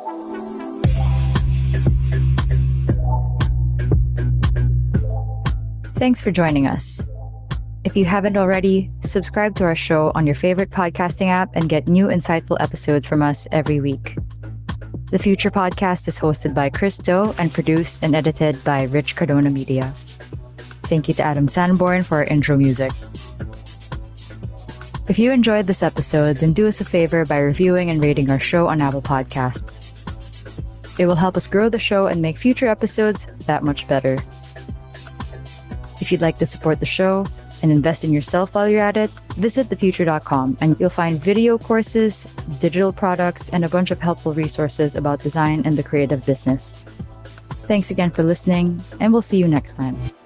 [SPEAKER 4] Thanks for joining us. If you haven't already, subscribe to our show on your favorite podcasting app and get new insightful episodes from us every week. The Future Podcast is hosted by Chris Do and produced and edited by Rich Cardona Media. Thank you to Adam Sanborn for our intro music. If you enjoyed this episode, then do us a favor by reviewing and rating our show on Apple Podcasts. It will help us grow the show and make future episodes that much better. If you'd like to support the show and invest in yourself while you're at it, visit the future dot com and you'll find video courses, digital products, and a bunch of helpful resources about design and the creative business. Thanks again for listening, and we'll see you next time.